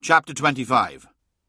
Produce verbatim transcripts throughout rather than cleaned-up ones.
Chapter twenty-five.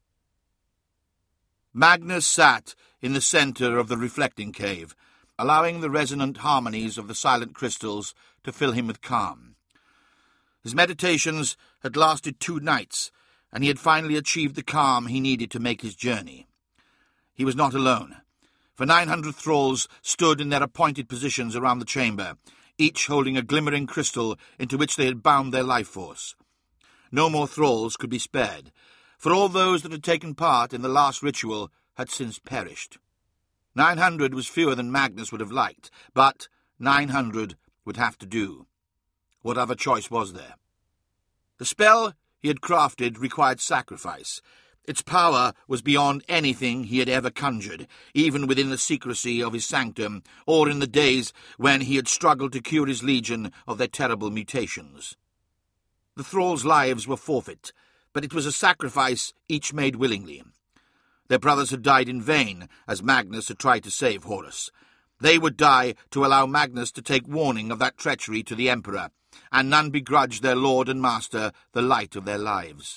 Magnus sat in the centre of the reflecting cave, allowing the resonant harmonies of the silent crystals to fill him with calm. His meditations had lasted two nights, and he had finally achieved the calm he needed to make his journey. He was not alone, for nine hundred thralls stood in their appointed positions around the chamber, each holding a glimmering crystal into which they had bound their life force. No more thralls could be spared, for all those that had taken part in the last ritual had since perished. Nine hundred was fewer than Magnus would have liked, but nine hundred would have to do. What other choice was there? The spell he had crafted required sacrifice. Its power was beyond anything he had ever conjured, even within the secrecy of his sanctum, or in the days when he had struggled to cure his legion of their terrible mutations. The thralls' lives were forfeit, but it was a sacrifice each made willingly. Their brothers had died in vain, as Magnus had tried to save Horus. They would die to allow Magnus to take warning of that treachery to the Emperor, and none begrudged their lord and master the light of their lives.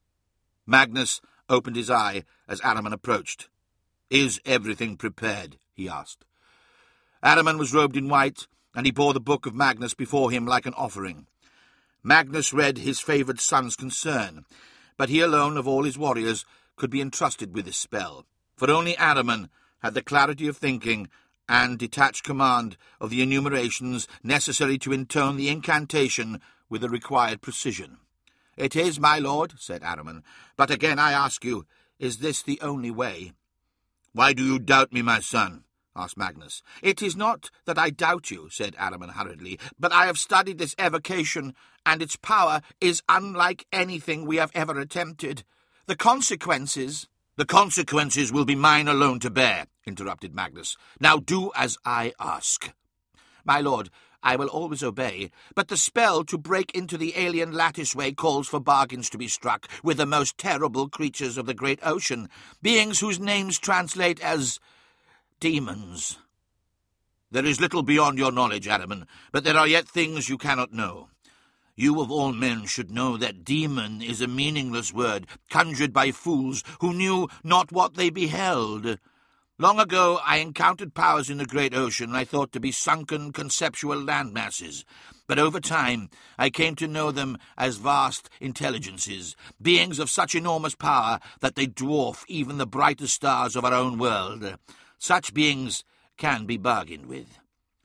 Magnus opened his eye as Ahriman approached. "Is everything prepared?" he asked. Ahriman was robed in white, and he bore the book of Magnus before him like an offering. Magnus read his favoured son's concern, but he alone of all his warriors could be entrusted with this spell, for only Ahriman had the clarity of thinking and detached command of the enumerations necessary to intone the incantation with the required precision. "It is, my lord," said Ahriman, "but again I ask you, is this the only way?" "Why do you doubt me, my son?" asked Magnus. "It is not that I doubt you," said Ahriman hurriedly, "but I have studied this evocation, and its power is unlike anything we have ever attempted. The consequences—" "The consequences will be mine alone to bear," interrupted Magnus. "Now do as I ask." "My lord, I will always obey, but the spell to break into the alien latticeway calls for bargains to be struck with the most terrible creatures of the great ocean, beings whose names translate as demons." "There is little beyond your knowledge, Ahriman, but there are yet things you cannot know. You of all men should know that demon is a meaningless word, conjured by fools who knew not what they beheld. Long ago I encountered powers in the great ocean I thought to be sunken conceptual landmasses, but over time I came to know them as vast intelligences, beings of such enormous power that they dwarf even the brightest stars of our own world. Such beings can be bargained with."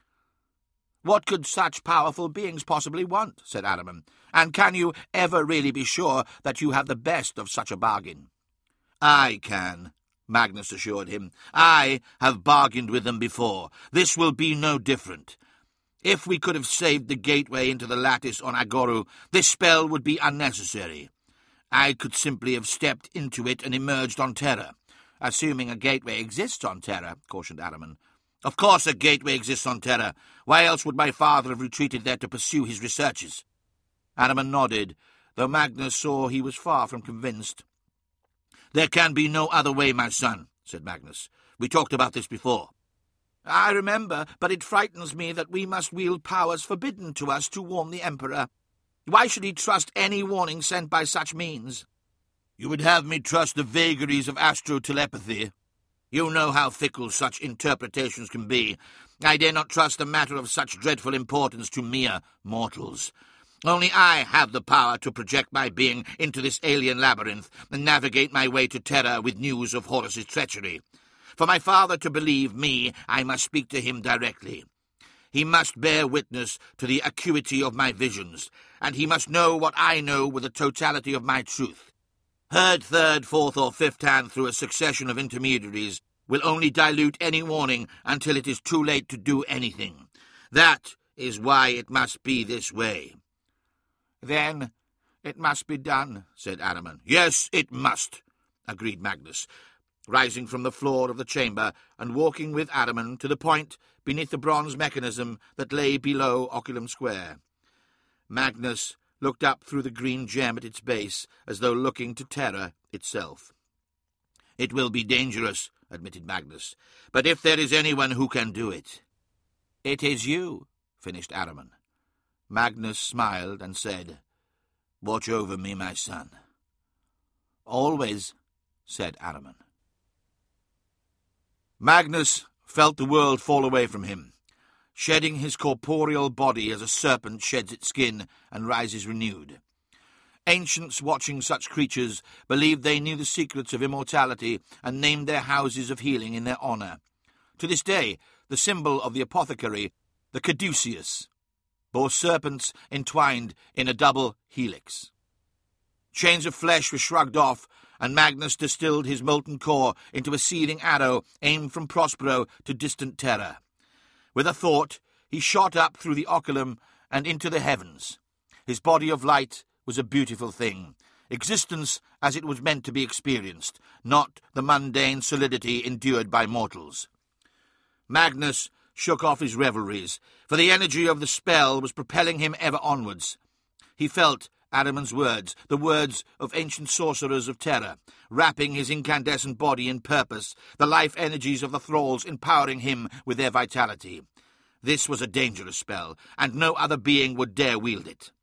"What could such powerful beings possibly want?" said Ahriman. "And can you ever really be sure that you have the best of such a bargain?" "I can," Magnus assured him. "I have bargained with them before. This will be no different. If we could have saved the gateway into the lattice on Agoru, this spell would be unnecessary. I could simply have stepped into it and emerged on Terra." "Assuming a gateway exists on Terra," cautioned Ahriman. "Of course a gateway exists on Terra. Why else would my father have retreated there to pursue his researches?" Ahriman nodded, though Magnus saw he was far from convinced. "There can be no other way, my son," said Magnus. "We talked about this before." "I remember, but it frightens me that we must wield powers forbidden to us to warn the Emperor. Why should he trust any warning sent by such means?" "You would have me trust the vagaries of astro-telepathy. You know how fickle such interpretations can be. I dare not trust a matter of such dreadful importance to mere mortals. Only I have the power to project my being into this alien labyrinth and navigate my way to Terra with news of Horus's treachery. For my father to believe me, I must speak to him directly. He must bear witness to the acuity of my visions, and he must know what I know with the totality of my truth. Heard third, fourth, or fifth hand through a succession of intermediaries will only dilute any warning until it is too late to do anything. That is why it must be this way." "Then it must be done," said Ahriman. "Yes, it must," agreed Magnus, rising from the floor of the chamber and walking with Ahriman to the point beneath the bronze mechanism that lay below Oculum Square. Magnus looked up through the green gem at its base, as though looking to Terra itself. "It will be dangerous," admitted Magnus, "but if there is anyone who can do it—" "It is you," finished Ahriman. Magnus smiled and said, "Watch over me, my son." Always, said Ahriman. Magnus felt the world fall away from him, shedding his corporeal body as a serpent sheds its skin and rises renewed. Ancients watching such creatures believed they knew the secrets of immortality and named their houses of healing in their honour. To this day, the symbol of the apothecary, the caduceus, bore serpents entwined in a double helix. Chains of flesh were shrugged off, and Magnus distilled his molten core into a seething arrow aimed from Prospero to distant Terra. With a thought, he shot up through the oculum and into the heavens. His body of light was a beautiful thing, existence as it was meant to be experienced, not the mundane solidity endured by mortals. Magnus shook off his revelries, for the energy of the spell was propelling him ever onwards. He felt Ahriman's words, the words of ancient sorcerers of Terra, wrapping his incandescent body in purpose, the life energies of the thralls empowering him with their vitality. This was a dangerous spell, and no other being would dare wield it.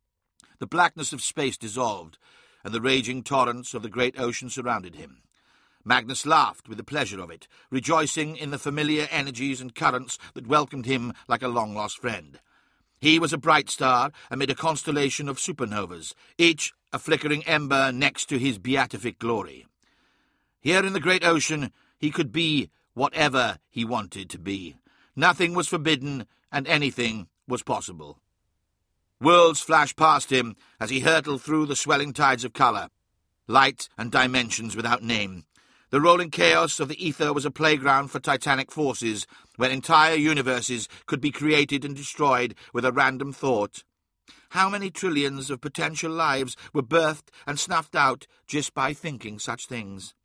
The blackness of space dissolved, and the raging torrents of the great ocean surrounded him. Magnus laughed with the pleasure of it, rejoicing in the familiar energies and currents that welcomed him like a long-lost friend. He was a bright star amid a constellation of supernovas, each a flickering ember next to his beatific glory. Here in the great ocean he could be whatever he wanted to be. Nothing was forbidden, and anything was possible. Worlds flashed past him as he hurtled through the swelling tides of colour, light and dimensions without name. The rolling chaos of the ether was a playground for titanic forces, where entire universes could be created and destroyed with a random thought. How many trillions of potential lives were birthed and snuffed out just by thinking such things?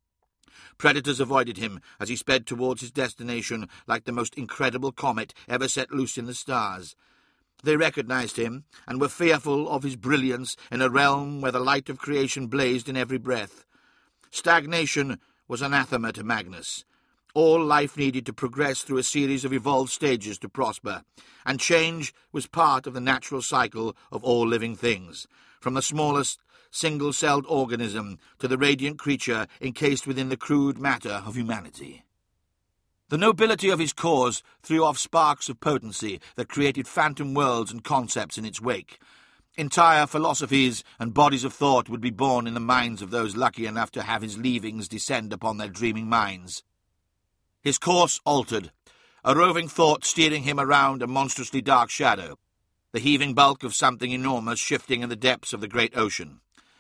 Predators avoided him as he sped towards his destination like the most incredible comet ever set loose in the stars. They recognized him and were fearful of his brilliance in a realm where the light of creation blazed in every breath. Stagnation was anathema to Magnus. All life needed to progress through a series of evolved stages to prosper, and change was part of the natural cycle of all living things, from the smallest single-celled organism to the radiant creature encased within the crude matter of humanity. The nobility of his cause threw off sparks of potency that created phantom worlds and concepts in its wake. Entire philosophies and bodies of thought would be born in the minds of those lucky enough to have his leavings descend upon their dreaming minds. His course altered, a roving thought steering him around a monstrously dark shadow, the heaving bulk of something enormous shifting in the depths of the great ocean.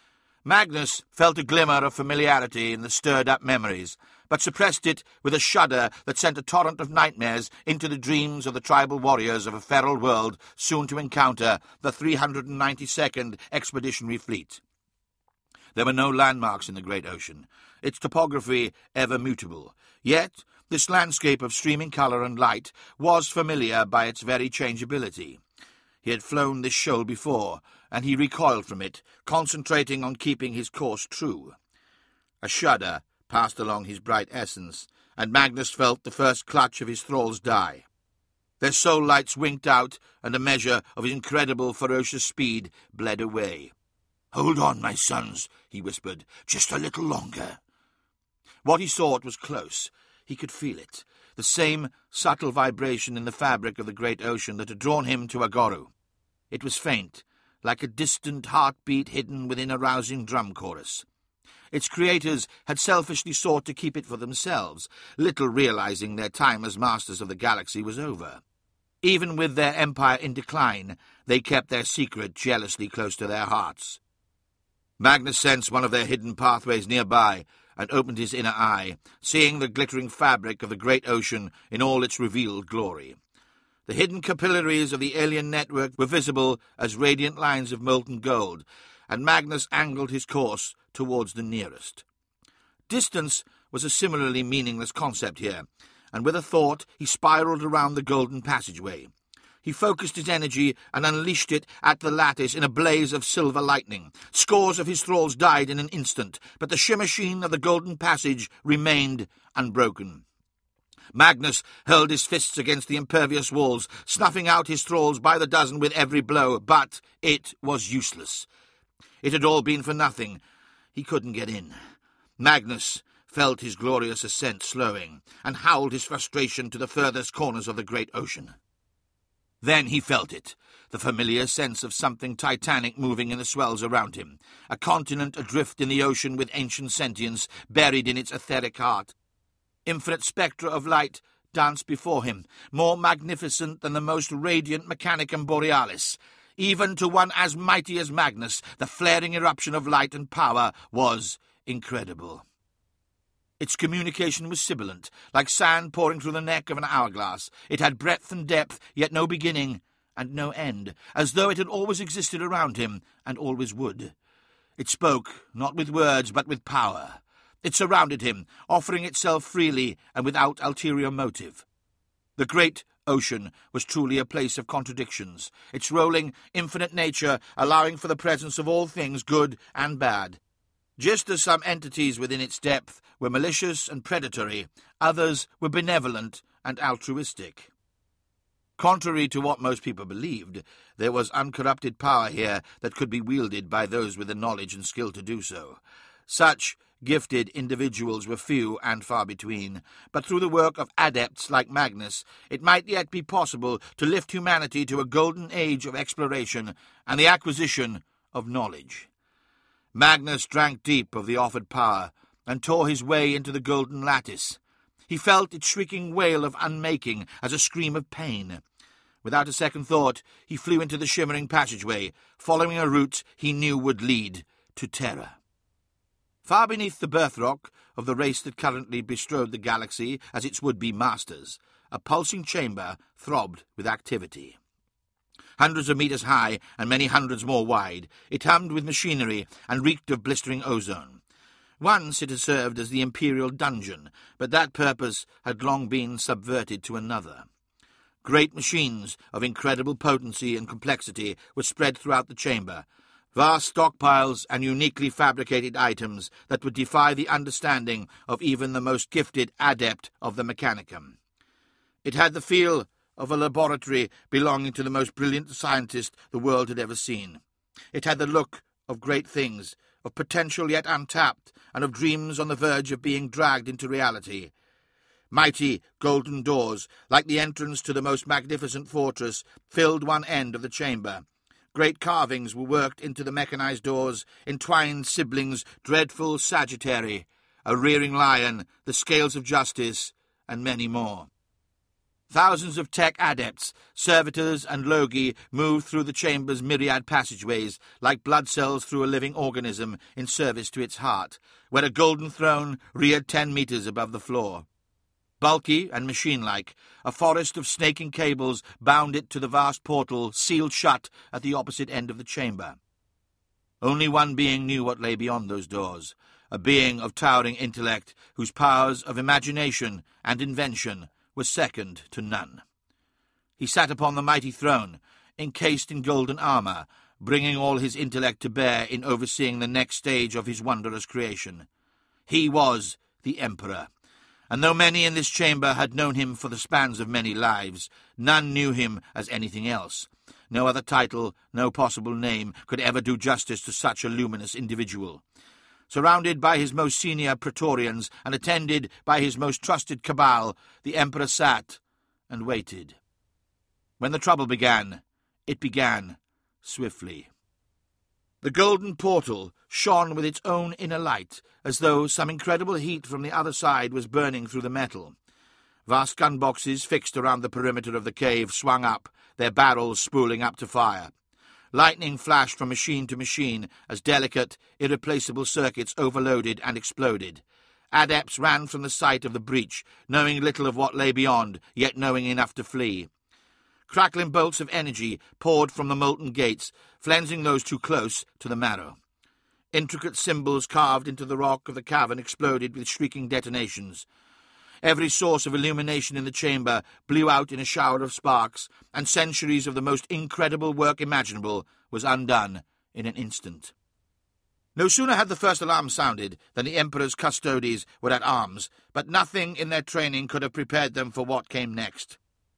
Magnus felt a glimmer of familiarity in the stirred-up memories, but suppressed it with a shudder that sent a torrent of nightmares into the dreams of the tribal warriors of a feral world soon to encounter the three hundred ninety-second Expeditionary Fleet. There were no landmarks in the great ocean, its topography ever mutable, yet this landscape of streaming colour and light was familiar by its very changeability. He had flown this shoal before, and he recoiled from it, concentrating on keeping his course true. A shudder passed along his bright essence, and Magnus felt the first clutch of his thralls die. Their soul lights winked out, and a measure of his incredible ferocious speed bled away. "Hold on, my sons," he whispered, "just a little longer." What he sought was close. He could feel it, the same subtle vibration in the fabric of the great ocean that had drawn him to Agoru. It was faint, like a distant heartbeat hidden within a rousing drum chorus. Its creators had selfishly sought to keep it for themselves, little realizing their time as masters of the galaxy was over. Even with their empire in decline, they kept their secret jealously close to their hearts. Magnus sensed one of their hidden pathways nearby, and opened his inner eye, seeing the glittering fabric of the great ocean in all its revealed glory. The hidden capillaries of the alien network were visible as radiant lines of molten gold, and Magnus angled his course towards the nearest. Distance was a similarly meaningless concept here, and with a thought he spiraled around the golden passageway. He focused his energy and unleashed it at the lattice in a blaze of silver lightning. Scores of his thralls died in an instant, but the shimmer sheen of the golden passage remained unbroken. Magnus hurled his fists against the impervious walls, snuffing out his thralls by the dozen with every blow, but it was useless. It had all been for nothing. he couldn't get in. Magnus felt his glorious ascent slowing, and howled his frustration to the furthest corners of the great ocean. Then he felt it, the familiar sense of something titanic moving in the swells around him, a continent adrift in the ocean with ancient sentience buried in its etheric heart. Infinite spectra of light danced before him, more magnificent than the most radiant Mechanicum Borealis. Even to one as mighty as Magnus, the flaring eruption of light and power was incredible. Its communication was sibilant, like sand pouring through the neck of an hourglass. It had breadth and depth, yet no beginning and no end, as though it had always existed around him and always would. It spoke, not with words, but with power. It surrounded him, offering itself freely and without ulterior motive. The great ocean was truly a place of contradictions, its rolling, infinite nature allowing for the presence of all things good and bad. Just as some entities within its depth were malicious and predatory, others were benevolent and altruistic. Contrary to what most people believed, there was uncorrupted power here that could be wielded by those with the knowledge and skill to do so. Such gifted individuals were few and far between, but through the work of adepts like Magnus, it might yet be possible to lift humanity to a golden age of exploration and the acquisition of knowledge. Magnus drank deep of the offered power and tore his way into the golden lattice. He felt its shrieking wail of unmaking as a scream of pain. Without a second thought, he flew into the shimmering passageway, following a route he knew would lead to terror. Far beneath the birthrock of the race that currently bestrode the galaxy as its would-be masters, a pulsing chamber throbbed with activity. Hundreds of meters high and many hundreds more wide, it hummed with machinery and reeked of blistering ozone. Once it had served as the Imperial dungeon, but that purpose had long been subverted to another. Great machines of incredible potency and complexity were spread throughout the chamber, vast stockpiles and uniquely fabricated items that would defy the understanding of even the most gifted adept of the Mechanicum. It had the feel of a laboratory belonging to the most brilliant scientist the world had ever seen. It had the look of great things, of potential yet untapped, and of dreams on the verge of being dragged into reality. Mighty golden doors, like the entrance to the most magnificent fortress, filled one end of the chamber. Great carvings were worked into the mechanized doors, entwined siblings, dreadful Sagittary, a rearing lion, the scales of justice, and many more. Thousands of tech adepts, servitors, and logi moved through the chamber's myriad passageways like blood cells through a living organism in service to its heart, where a golden throne reared ten meters above the floor. Bulky and machine-like, a forest of snaking cables bound it to the vast portal sealed shut at the opposite end of the chamber. Only one being knew what lay beyond those doors, a being of towering intellect whose powers of imagination and invention was second to none. He sat upon the mighty throne, encased in golden armour, bringing all his intellect to bear in overseeing the next stage of his wondrous creation. He was the Emperor, and though many in this chamber had known him for the spans of many lives, none knew him as anything else. No other title, no possible name, could ever do justice to such a luminous individual. Surrounded by his most senior Praetorians and attended by his most trusted cabal, the Emperor sat and waited. When the trouble began, it began swiftly. The golden portal shone with its own inner light, as though some incredible heat from the other side was burning through the metal. Vast gun boxes fixed around the perimeter of the cave swung up, their barrels spooling up to fire. Lightning flashed from machine to machine as delicate, irreplaceable circuits overloaded and exploded. Adepts ran from the site of the breach, knowing little of what lay beyond, yet knowing enough to flee. Crackling bolts of energy poured from the molten gates, flensing those too close to the marrow. Intricate symbols carved into the rock of the cavern exploded with shrieking detonations. Every source of illumination in the chamber blew out in a shower of sparks, and centuries of the most incredible work imaginable was undone in an instant. No sooner had the first alarm sounded than the Emperor's custodies were at arms, but nothing in their training could have prepared them for what came next.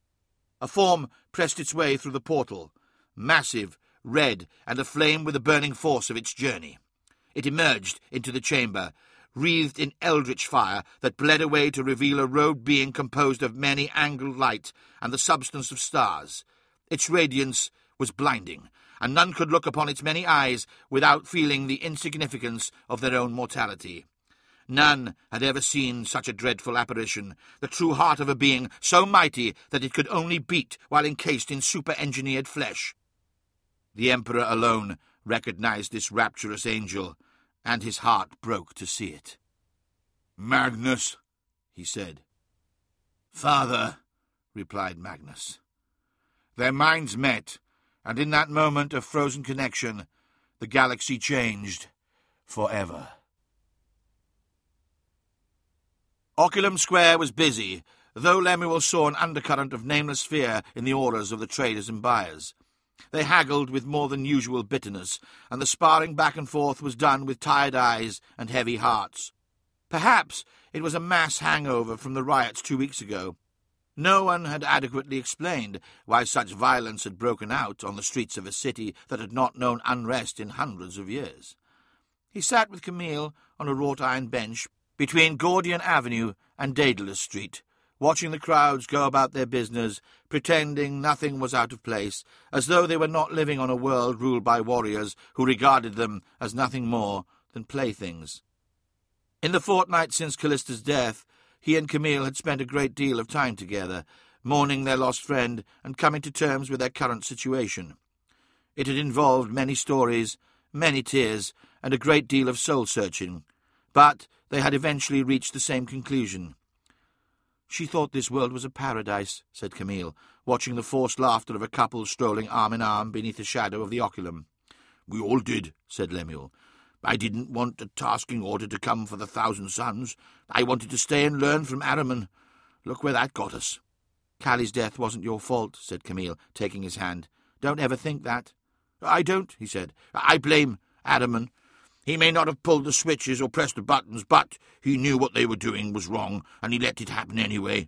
A form pressed its way through the portal, massive, red, and aflame with the burning force of its journey. It emerged into the chamber, wreathed in eldritch fire that bled away to reveal a robed being composed of many angled light and the substance of stars. Its radiance was blinding, and none could look upon its many eyes without feeling the insignificance of their own mortality. None had ever seen such a dreadful apparition, the true heart of a being so mighty that it could only beat while encased in super-engineered flesh. The Emperor alone recognized this rapturous angel, and his heart broke to see it. "Magnus," he said. "Father," replied Magnus. Their minds met, and in that moment of frozen connection, the galaxy changed forever. Oculum Square was busy, though Lemuel saw an undercurrent of nameless fear in the auras of the traders and buyers. They haggled with more than usual bitterness, and the sparring back and forth was done with tired eyes and heavy hearts. Perhaps it was a mass hangover from the riots two weeks ago. No one had adequately explained why such violence had broken out on the streets of a city that had not known unrest in hundreds of years. He sat with Camille on a wrought-iron bench between Gordian Avenue and Daedalus Street, watching the crowds go about their business, pretending nothing was out of place, as though they were not living on a world ruled by warriors who regarded them as nothing more than playthings. In the fortnight since Callista's death, he and Camille had spent a great deal of time together, mourning their lost friend and coming to terms with their current situation. It had involved many stories, many tears, and a great deal of soul-searching, but they had eventually reached the same conclusion. "She thought this world was a paradise," said Camille, watching the forced laughter of a couple strolling arm in arm beneath the shadow of the oculum. "We all did," said Lemuel. "I didn't want a tasking order to come for the Thousand Suns. I wanted to stay and learn from Ahriman. Look where that got us." "Callie's death wasn't your fault," said Camille, taking his hand. "Don't ever think that." "I don't," he said. "I blame Ahriman. He may not have pulled the switches or pressed the buttons, but he knew what they were doing was wrong, and he let it happen anyway."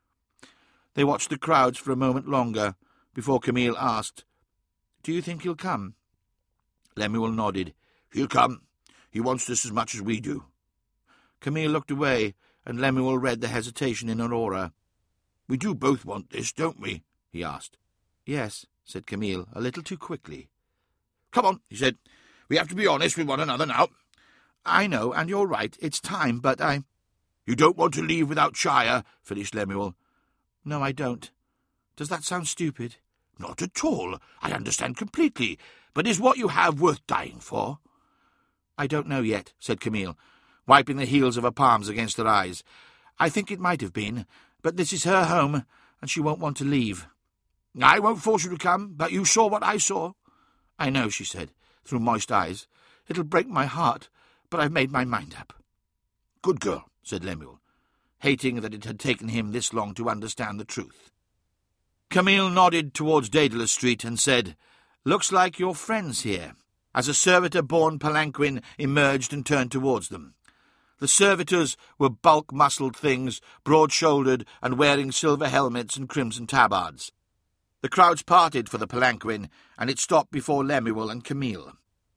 They watched the crowds for a moment longer, before Camille asked, "Do you think he'll come?" Lemuel nodded. "He'll come. He wants this as much as we do." Camille looked away, and Lemuel read the hesitation in her aura. "We do both want this, don't we?" he asked. "Yes," said Camille, a little too quickly. "Come on," he said. "We have to be honest with one another now." "I know, and you're right. It's time, but I—" "You don't want to leave without Shire," finished Lemuel. "No, I don't. Does that sound stupid?" "Not at all. I understand completely. But is what you have worth dying for?" "I don't know yet," said Camille, wiping the heels of her palms against her eyes. "I think it might have been, but this is her home, and she won't want to leave." "I won't force you to come, but you saw what I saw." "I know," she said, through moist eyes. "It'll break my heart, but I've made my mind up." "Good girl," said Lemuel, hating that it had taken him this long to understand the truth. Camille nodded towards Daedalus Street and said, "Looks like your friend's here," as a servitor-born palanquin emerged and turned towards them. The servitors were bulk-muscled things, broad-shouldered and wearing silver helmets and crimson tabards. The crowds parted for the palanquin, and it stopped before Lemuel and Camille.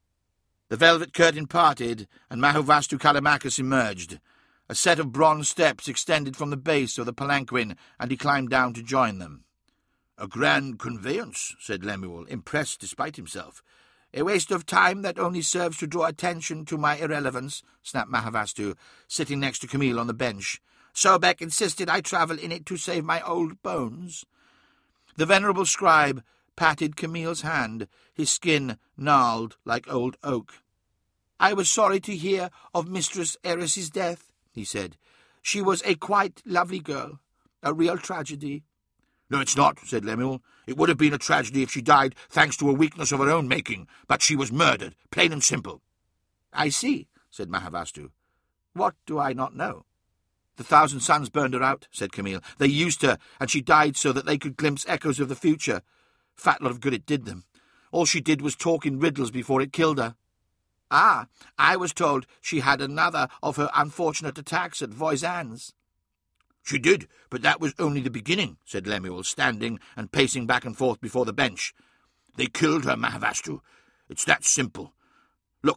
The velvet curtain parted, and Mahovastu Callimachus emerged. A set of bronze steps extended from the base of the palanquin, and he climbed down to join them. "A grand conveyance," said Lemuel, impressed despite himself. "A waste of time that only serves to draw attention to my irrelevance," snapped Mahovastu, sitting next to Camille on the bench. "Sobek insisted I travel in it to save my old bones." The venerable scribe patted Camille's hand, his skin gnarled like old oak. "I was sorry to hear of Mistress Eris's death," he said. "She was a quite lovely girl. A real tragedy." "No, it's not," said Lemuel. "It would have been a tragedy if she died thanks to a weakness of her own making, but she was murdered, plain and simple." "I see," said Mahovastu. "What do I not know?" "The Thousand Suns burned her out," said Camille. "They used her, and she died so that they could glimpse echoes of the future. Fat lot of good it did them. All she did was talk in riddles before it killed her." "Ah, I was told she had another of her unfortunate attacks at Voisin's." "She did, but that was only the beginning," said Lemuel, standing and pacing back and forth before the bench. "They killed her, Mahovastu. It's that simple. Look,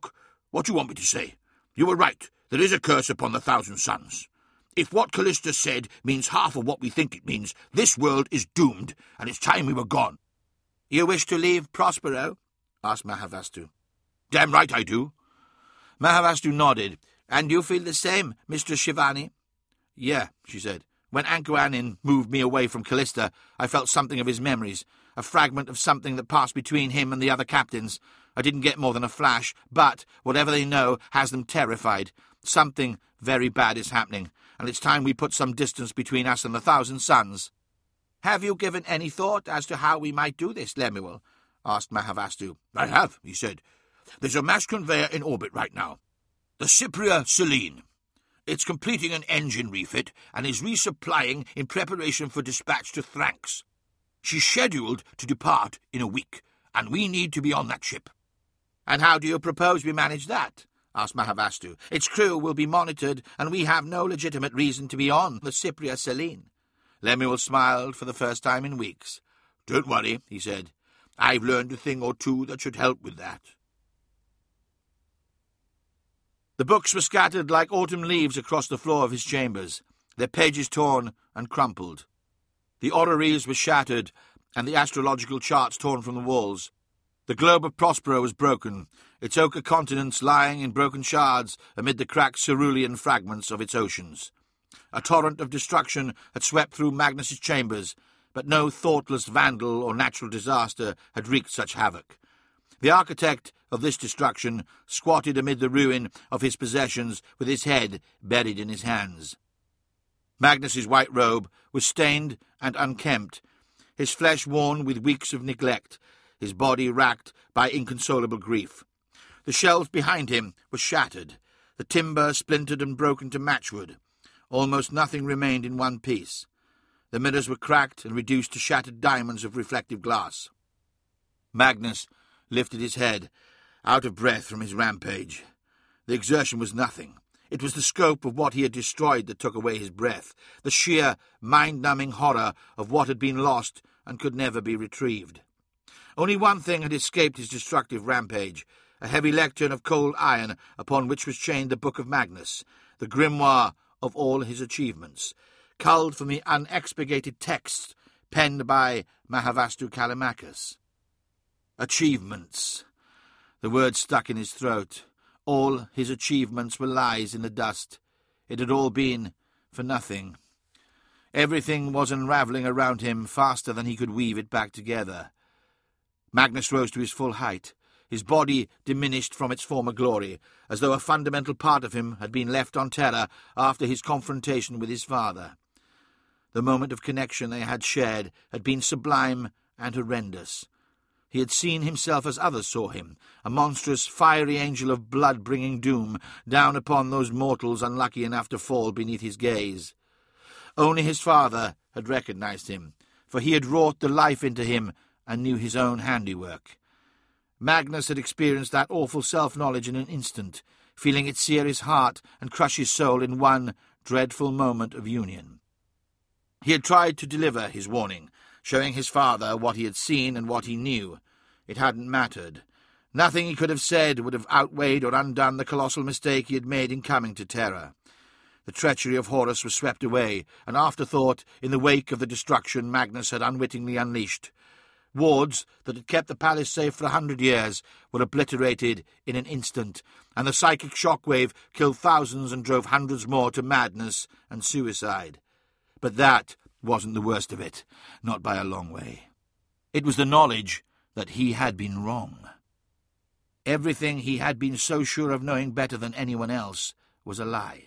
What do you want me to say? You were right. There is a curse upon the Thousand Suns. If what Callista said means half of what we think it means, this world is doomed, and it's time we were gone. You wish to leave Prospero? Asked Mahavastu. Damn right I do. Mahavastu nodded. And you feel the same, Mistress Shivani? Yeah, she said. When Ankuanin moved me away from Callista, I felt something of his memories, a fragment of something that passed between him and the other captains. I didn't get more than a flash, but whatever they know has them terrified. Something very bad is happening, and it's time we put some distance between us and the Thousand Suns. Have you given any thought as to how we might do this, Lemuel? Asked Mahavastu. I have, he said. There's a mass conveyor in orbit right now. The Cypria Selene. It's completing an engine refit and is resupplying in preparation for dispatch to Thranx. She's scheduled to depart in a week, and we need to be on that ship. And how do you propose we manage that? Asked Mahavastu. Its crew will be monitored, and we have no legitimate reason to be on the Cypria Selene. Lemuel smiled for the first time in weeks. Don't worry, he said. I've learned a thing or two that should help with that. The books were scattered like autumn leaves across the floor of his chambers, their pages torn and crumpled. The orreries were shattered, and the astrological charts torn from the walls. The globe of Prospero was broken, its ochre continents lying in broken shards amid the cracked cerulean fragments of its oceans. A torrent of destruction had swept through Magnus's chambers, but no thoughtless vandal or natural disaster had wreaked such havoc. The architect of this destruction squatted amid the ruin of his possessions with his head buried in his hands. Magnus's white robe was stained and unkempt, his flesh worn with weeks of neglect, his body racked by inconsolable grief. The shelves behind him were shattered, the timber splintered and broken to matchwood. Almost nothing remained in one piece. The mirrors were cracked and reduced to shattered diamonds of reflective glass. Magnus lifted his head, out of breath from his rampage. The exertion was nothing. It was the scope of what he had destroyed that took away his breath, the sheer, mind-numbing horror of what had been lost and could never be retrieved. Only one thing had escaped his destructive rampage, a heavy lectern of cold iron upon which was chained the Book of Magnus, the grimoire of all his achievements, culled from the unexpurgated texts penned by Mahavastu Callimachus. Achievements. The word stuck in his throat. All his achievements were lies in the dust. It had all been for nothing. Everything was unravelling around him faster than he could weave it back together. Magnus rose to his full height, his body diminished from its former glory, as though a fundamental part of him had been left on Terra after his confrontation with his father. The moment of connection they had shared had been sublime and horrendous. He had seen himself as others saw him, a monstrous, fiery angel of blood-bringing doom down upon those mortals unlucky enough to fall beneath his gaze. Only his father had recognized him, for he had wrought the life into him and knew his own handiwork. Magnus had experienced that awful self-knowledge in an instant, feeling it sear his heart and crush his soul in one dreadful moment of union. He had tried to deliver his warning, showing his father what he had seen and what he knew. It hadn't mattered. Nothing he could have said would have outweighed or undone the colossal mistake he had made in coming to Terra. The treachery of Horus was swept away, an afterthought in the wake of the destruction Magnus had unwittingly unleashed. Wards that had kept the palace safe for a hundred years were obliterated in an instant, and the psychic shockwave killed thousands and drove hundreds more to madness and suicide. But that wasn't the worst of it, not by a long way. It was the knowledge that he had been wrong. Everything he had been so sure of knowing better than anyone else was a lie.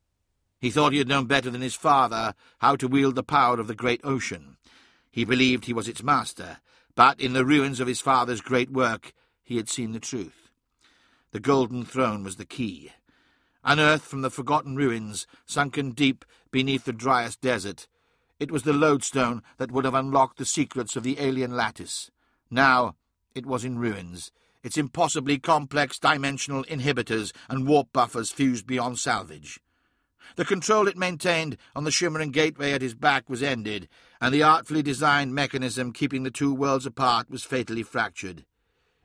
He thought he had known better than his father how to wield the power of the great ocean. He believed he was its master, but in the ruins of his father's great work he had seen the truth. The golden throne was the key. Unearthed from the forgotten ruins, sunken deep beneath the driest desert, it was the lodestone that would have unlocked the secrets of the alien lattice. Now it was in ruins, its impossibly complex dimensional inhibitors and warp buffers fused beyond salvage. The control it maintained on the shimmering gateway at his back was ended, and the artfully designed mechanism keeping the two worlds apart was fatally fractured.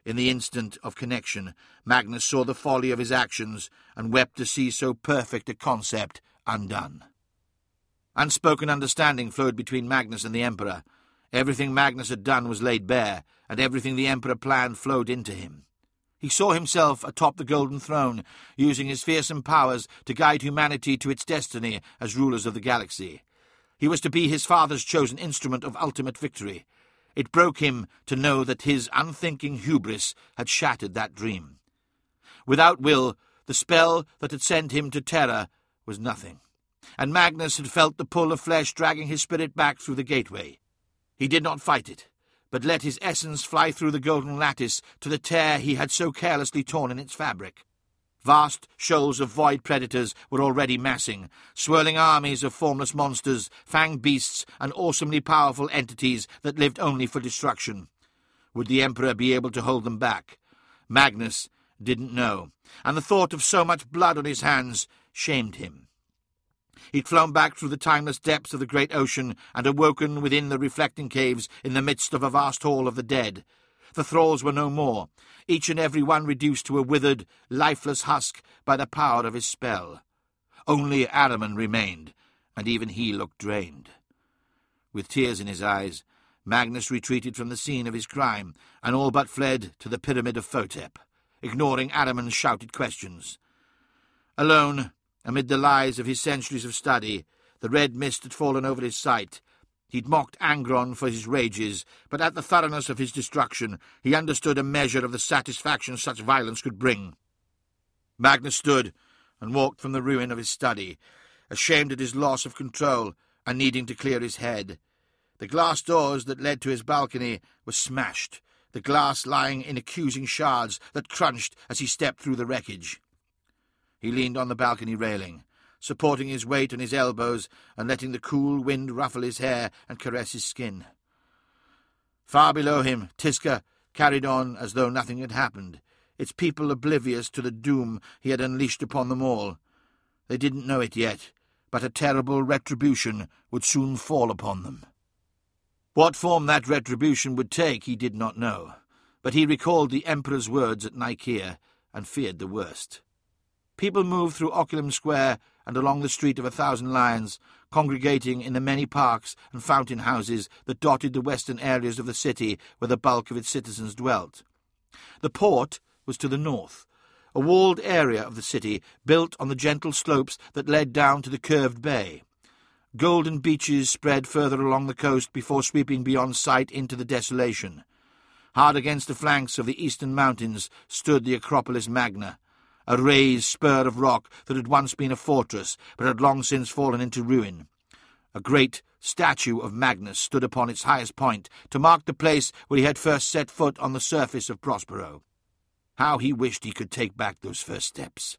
In the instant of connection, Magnus saw the folly of his actions and wept to see so perfect a concept undone. Unspoken understanding flowed between Magnus and the Emperor. Everything Magnus had done was laid bare, and everything the Emperor planned flowed into him. He saw himself atop the Golden Throne, using his fearsome powers to guide humanity to its destiny as rulers of the galaxy. He was to be his father's chosen instrument of ultimate victory. It broke him to know that his unthinking hubris had shattered that dream. Without will, the spell that had sent him to Terra was nothing, and Magnus had felt the pull of flesh dragging his spirit back through the gateway. He did not fight it, but let his essence fly through the golden lattice to the tear he had so carelessly torn in its fabric. Vast shoals of void predators were already massing, swirling armies of formless monsters, fanged beasts, and awesomely powerful entities that lived only for destruction. Would the Emperor be able to hold them back? Magnus didn't know, and the thought of so much blood on his hands shamed him. He'd flown back through the timeless depths of the great ocean and awoken within the reflecting caves in the midst of a vast hall of the dead. The thralls were no more, each and every one reduced to a withered, lifeless husk by the power of his spell. Only Ahriman remained, and even he looked drained. With tears in his eyes, Magnus retreated from the scene of his crime, and all but fled to the pyramid of Photep, ignoring Ahriman's shouted questions. Alone, amid the lies of his centuries of study, the red mist had fallen over his sight. He'd mocked Angron for his rages, but at the thoroughness of his destruction he understood a measure of the satisfaction such violence could bring. Magnus stood and walked from the ruin of his study, ashamed at his loss of control and needing to clear his head. The glass doors that led to his balcony were smashed, the glass lying in accusing shards that crunched as he stepped through the wreckage. He leaned on the balcony railing, supporting his weight on his elbows and letting the cool wind ruffle his hair and caress his skin. Far below him, Tisca carried on as though nothing had happened, its people oblivious to the doom he had unleashed upon them all. They didn't know it yet, but a terrible retribution would soon fall upon them. What form that retribution would take he did not know, but he recalled the Emperor's words at Nicaea and feared the worst. People moved through Oculum Square and along the Street of a Thousand Lions, congregating in the many parks and fountain houses that dotted the western areas of the city where the bulk of its citizens dwelt. The port was to the north, a walled area of the city built on the gentle slopes that led down to the curved bay. Golden beaches spread further along the coast before sweeping beyond sight into the desolation. Hard against the flanks of the eastern mountains stood the Acropolis Magna, a raised spur of rock that had once been a fortress, but had long since fallen into ruin. A great statue of Magnus stood upon its highest point, to mark the place where he had first set foot on the surface of Prospero. How he wished he could take back those first steps.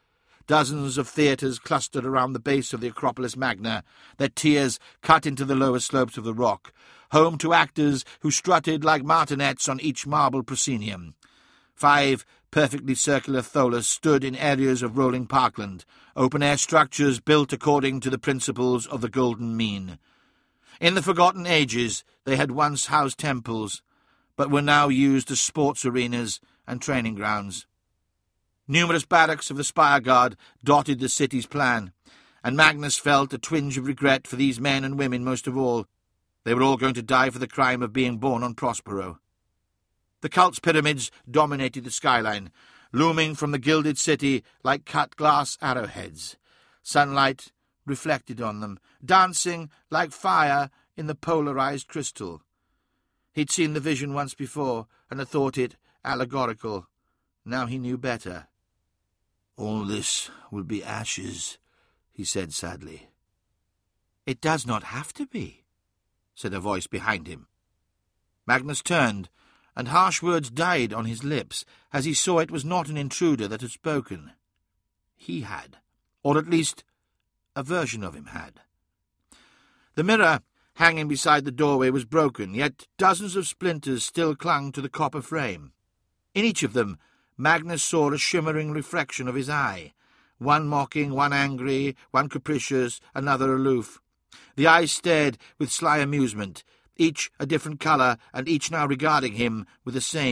Dozens of theatres clustered around the base of the Acropolis Magna, their tiers cut into the lower slopes of the rock, home to actors who strutted like martinets on each marble proscenium. Five perfectly circular tholas stood in areas of rolling parkland, open-air structures built according to the principles of the Golden Mean. In the forgotten ages they had once housed temples, but were now used as sports arenas and training grounds. Numerous barracks of the Spire Guard dotted the city's plan, and Magnus felt a twinge of regret for these men and women most of all. They were all going to die for the crime of being born on Prospero. The cult's pyramids dominated the skyline, looming from the gilded city like cut-glass arrowheads. Sunlight reflected on them, dancing like fire in the polarized crystal. He'd seen the vision once before and had thought it allegorical. Now he knew better. "All this will be ashes," he said sadly. "It does not have to be," said a voice behind him. Magnus turned, and harsh words died on his lips as he saw it was not an intruder that had spoken. He had, or at least a version of him had. The mirror hanging beside the doorway was broken, yet dozens of splinters still clung to the copper frame. In each of them Magnus saw a shimmering reflection of his eye, one mocking, one angry, one capricious, another aloof. The eyes stared with sly amusement, each a different colour, and each now regarding him with the same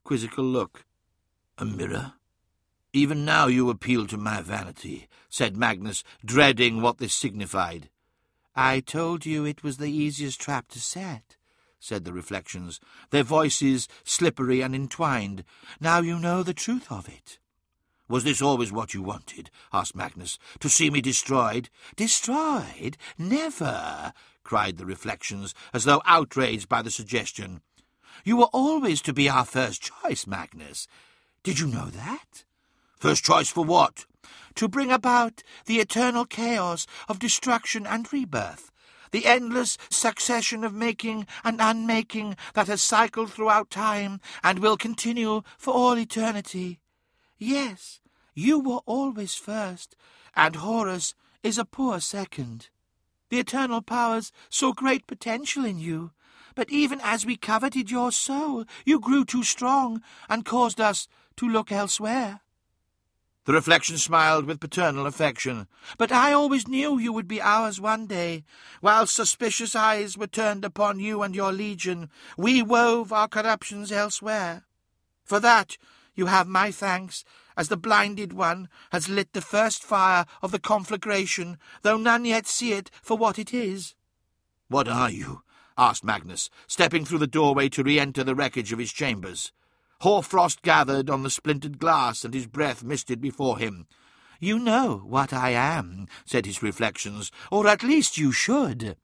quizzical look. A mirror? Even now you appeal to my vanity, said Magnus, dreading what this signified. I told you it was the easiest trap to set, said the reflections, their voices slippery and entwined. Now you know the truth of it. Was this always what you wanted? Asked Magnus. To see me destroyed? Destroyed? Never, cried the reflections, as though outraged by the suggestion. You were always to be our first choice, Magnus. Did you know that? First choice for what? To bring about the eternal chaos of destruction and rebirth, the endless succession of making and unmaking that has cycled throughout time and will continue for all eternity. Yes, you were always first, and Horus is a poor second. The eternal powers saw great potential in you, but even as we coveted your soul, you grew too strong and caused us to look elsewhere. The reflection smiled with paternal affection. But I always knew you would be ours one day. While suspicious eyes were turned upon you and your legion, we wove our corruptions elsewhere. For that you have my thanks, as the blinded one has lit the first fire of the conflagration, though none yet see it for what it is. What are you? Asked Magnus, stepping through the doorway to re-enter the wreckage of his chambers. Hoarfrost gathered on the splintered glass, and his breath misted before him. You know what I am, said his reflections, or at least you should.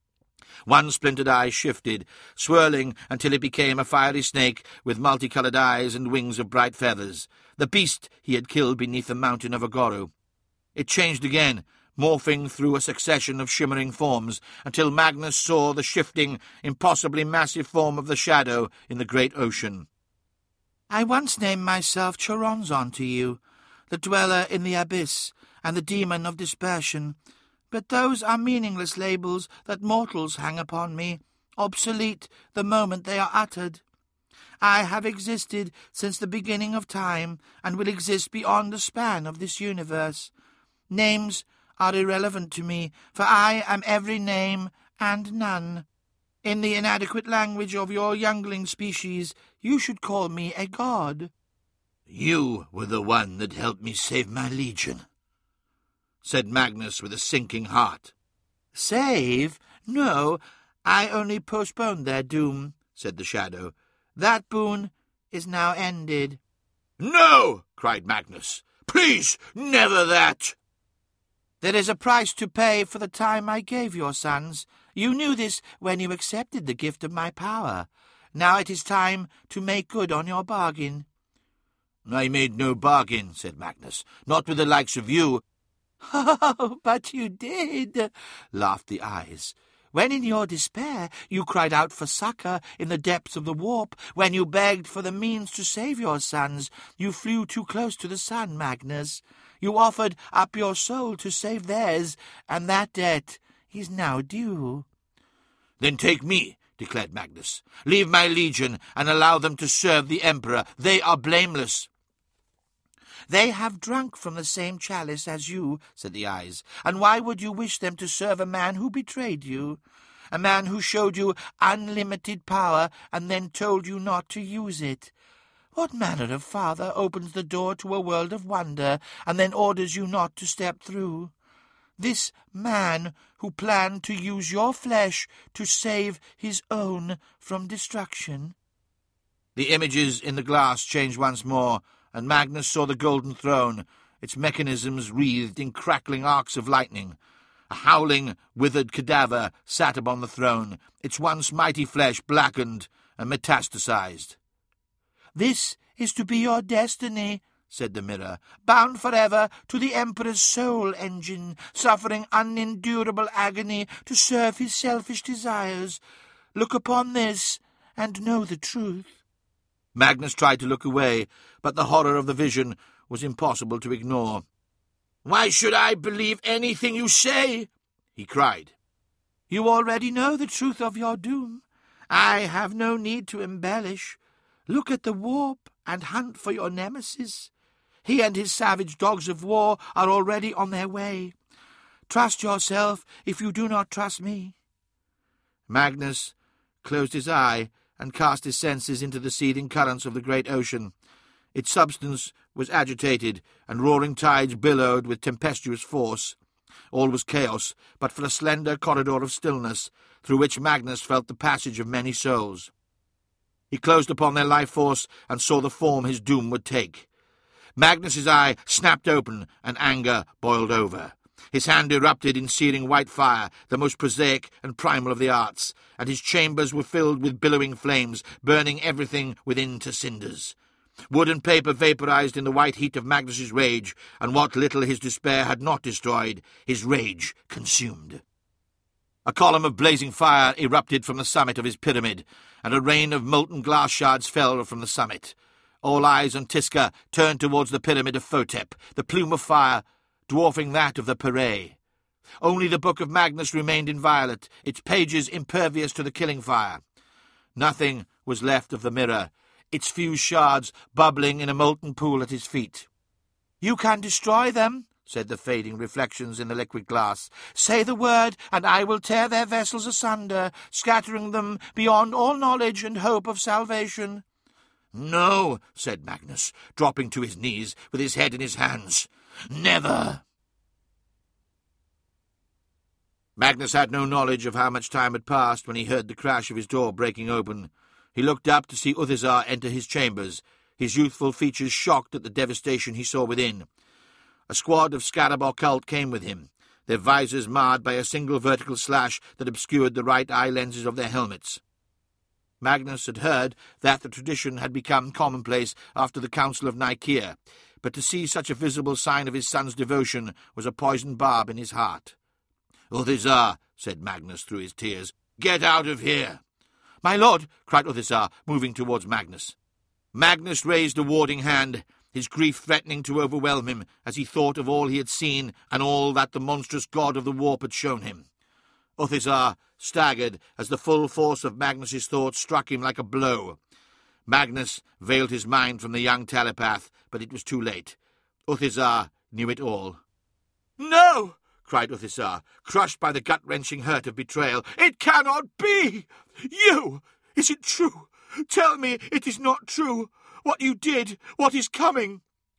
One splintered eye shifted, swirling until it became a fiery snake with multicoloured eyes and wings of bright feathers, the beast he had killed beneath the mountain of Agoru. It changed again, morphing through a succession of shimmering forms, until Magnus saw the shifting, impossibly massive form of the shadow in the great ocean. I once named myself Choronzon to you, the dweller in the abyss, and the demon of dispersion, but those are meaningless labels that mortals hang upon me, obsolete the moment they are uttered. I have existed since the beginning of time, and will exist beyond the span of this universe. Names are irrelevant to me, for I am every name and none. In the inadequate language of your youngling species, you should call me a god. You were the one that helped me save my legion, said Magnus with a sinking heart. Save? No, I only postponed their doom, said the shadow. That boon is now ended. No, cried Magnus. Please, never that. There is a price to pay for the time I gave your sons. You knew this when you accepted the gift of my power. Now it is time to make good on your bargain. I made no bargain, said Magnus, not with the likes of you. Oh, but you did, laughed the eyes. When in your despair you cried out for succour in the depths of the warp, when you begged for the means to save your sons, you flew too close to the sun, Magnus. You offered up your soul to save theirs, and that debt is now due. Then take me, declared Magnus. Leave my legion and allow them to serve the Emperor. They are blameless. They have drunk from the same chalice as you, said the eyes, and why would you wish them to serve a man who betrayed you? A man who showed you unlimited power and then told you not to use it? What manner of father opens the door to a world of wonder and then orders you not to step through? This man who planned to use your flesh to save his own from destruction. The images in the glass changed once more, and Magnus saw the golden throne, its mechanisms wreathed in crackling arcs of lightning. A howling, withered cadaver sat upon the throne, its once mighty flesh blackened and metastasized. This is to be your destiny, said the mirror, bound forever to the Emperor's soul engine, suffering unendurable agony to serve his selfish desires. Look upon this, and know the truth. Magnus tried to look away, but the horror of the vision was impossible to ignore. Why should I believe anything you say? He cried. You already know the truth of your doom. I have no need to embellish. Look at the warp and hunt for your nemesis. He and his savage dogs of war are already on their way. Trust yourself if you do not trust me. Magnus closed his eye and cast his senses into the seething currents of the great ocean. Its substance was agitated, and roaring tides billowed with tempestuous force. All was chaos, but for a slender corridor of stillness, through which Magnus felt the passage of many souls. He closed upon their life force and saw the form his doom would take. Magnus's eye snapped open, and anger boiled over. His hand erupted in searing white fire, the most prosaic and primal of the arts, and his chambers were filled with billowing flames, burning everything within to cinders. Wood and paper vaporized in the white heat of Magnus's rage, and what little his despair had not destroyed, his rage consumed. A column of blazing fire erupted from the summit of his pyramid, and a rain of molten glass shards fell from the summit. All eyes on Tisca turned towards the pyramid of Photep, the plume of fire dwarfing that of the Perae. Only the Book of Magnus remained inviolate, its pages impervious to the killing fire. Nothing was left of the mirror, its fused shards bubbling in a molten pool at his feet. "You can destroy them," said the fading reflections in the liquid glass. "Say the word, and I will tear their vessels asunder, scattering them beyond all knowledge and hope of salvation." "No," said Magnus, dropping to his knees with his head in his hands. "Never." Magnus had no knowledge of how much time had passed when he heard the crash of his door breaking open. He looked up to see Uthizar enter his chambers, his youthful features shocked at the devastation he saw within. A squad of Scarab occult came with him, their visors marred by a single vertical slash that obscured the right eye lenses of their helmets. Magnus had heard that the tradition had become commonplace after the Council of Nicaea, but to see such a visible sign of his son's devotion was a poisoned barb in his heart. "Uthizar," said Magnus through his tears, "get out of here!" "My lord!" cried Uthizar, moving towards Magnus. Magnus raised a warding hand, his grief threatening to overwhelm him as he thought of all he had seen and all that the monstrous god of the warp had shown him. Uthizar staggered as the full force of Magnus's thoughts struck him like a blow. Magnus veiled his mind from the young telepath, but it was too late. Uthizar knew it all. "No!" cried Uthizar, crushed by the gut-wrenching hurt of betrayal. "It cannot be! You! Is it true? Tell me it is not true! What you did, what is coming!"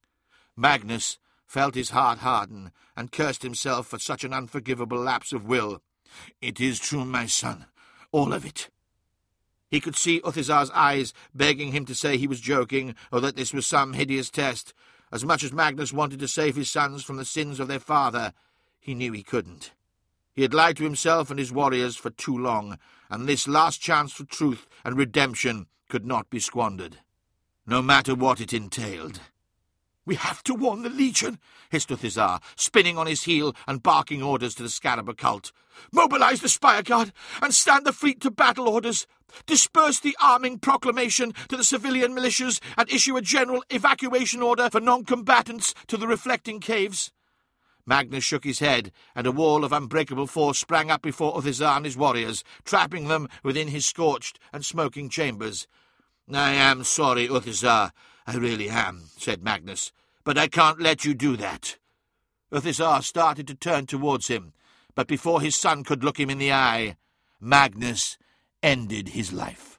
Magnus felt his heart harden, and cursed himself for such an unforgivable lapse of will. "It is true, my son, all of it." He could see Uthizar's eyes begging him to say he was joking, or that this was some hideous test. As much as Magnus wanted to save his sons from the sins of their father, he knew he couldn't. He had lied to himself and his warriors for too long, and this last chance for truth and redemption could not be squandered, no matter what it entailed. "We have to warn the Legion," hissed Uthizar, spinning on his heel and barking orders to the Scarab occult. "Mobilize the Spire Guard and stand the fleet to battle orders. Disperse the arming proclamation to the civilian militias and issue a general evacuation order for non-combatants to the reflecting caves." Magnus shook his head, and a wall of unbreakable force sprang up before Uthizar and his warriors, trapping them within his scorched and smoking chambers. "I am sorry, Uthizar, I really am," said Magnus, "but I can't let you do that." Uthizar started to turn towards him, but before his son could look him in the eye, Magnus ended his life.